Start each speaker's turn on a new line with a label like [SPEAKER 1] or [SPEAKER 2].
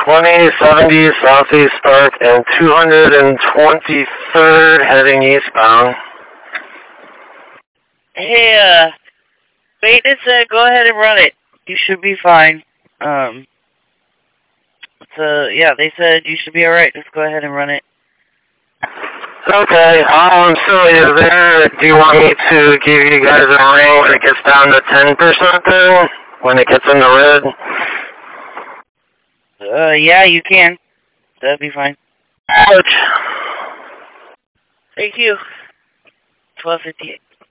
[SPEAKER 1] 2070 Southeast Park and 223rd heading eastbound.
[SPEAKER 2] Hey, maintenance said go ahead and run it. You should be fine. So, yeah, they said you should be alright. Just go ahead and run it.
[SPEAKER 1] Okay, so is there, do you want me to give you guys a ring when it gets down to 10% then? When it gets in the red?
[SPEAKER 2] Yeah, you can. That'd be fine.
[SPEAKER 1] Ouch.
[SPEAKER 2] Thank you. 12:58.